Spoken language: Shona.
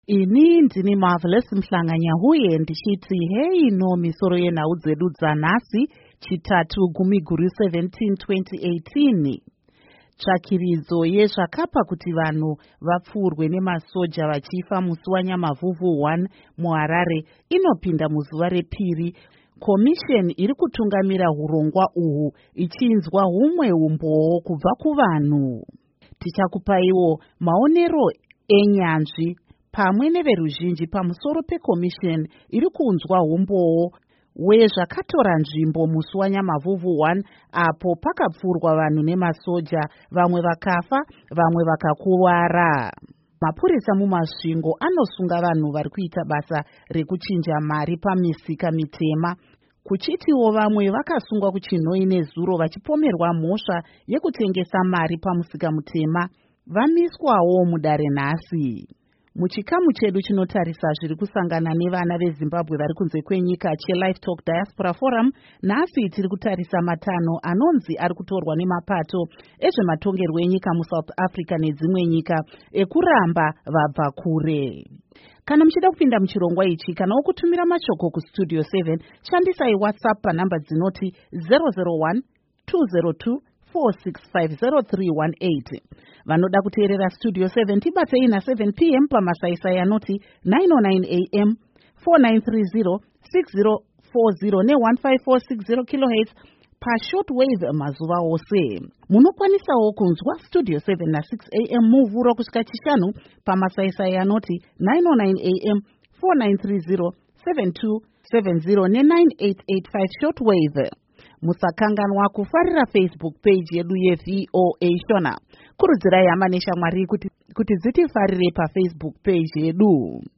Ini ndini Marvelous Mhlanganyahuye ndichiti hei no misoro yenhau dzedu dzanhasi chitatu Gumiguru 17 2018. Tsvakiridzo yezvakapa kuti vanhu vapfurwe nemasoja vachifa musi wanyamavhuvhu 1 muHarare inopinda muzuva repiri. Komisheni iri kutungamira hurongwa uhu ichinzwa humwe umboo kubva kuvanhu. Tichakupaiwo maonero enyanzvi pamwe neveruzhinji pamusoro pekomisheni iri kunzwa umboo wezvakatora nzvimbo musi wanyamavhuvhu 1 apo pakapfurwa vanhu nemasoja, vamwe vakafa, vamwe vakakuvara. Mapurisa mumasvingo anosunga vanhu vari kuita basa rekuchinja mari pamisika mitema, kuchitiwo vamwe vakasungwa kuchinhoi nezuro vachipomerwa mhosva yekutengesa mari pamusika mutema vamiswawo mudare nhasi. Muchikamu chedu chinotarisa zviri kusangana nevana veZimbabwe vari kunze kwenyika cheLife Talk Diaspora Forum, nhasi tiri kutarisa matanho anonzi ari kutorwa nemapato ezvematongerwo enyika muSouth Africa nedzimwe nyika ekuramba vabva kure. Kana muchida kupinda muchirongwa ichi kana wokutumira mashoko kustudio 7, shandisai WhatsApp panhamba dzinoti 001 202 4650318. Vanoda kuteerera Studio 7 tibatei na7 p.m. pamasaisai anoti 909 am 4930 6040 ne1546 kHz pashortwave mazuva ose. Munokwanisawo kunzwa Studio 7 na6 am muvhuro kusvika chishanu pamasaisai anoti 909 am 4930 7270 ne9885 shortwave. Musakanganwa kufarira Facebook page yedu yeVOA Shona. Kurudzirai hama neshamwari kuti dzitifarire paFacebook page yedu.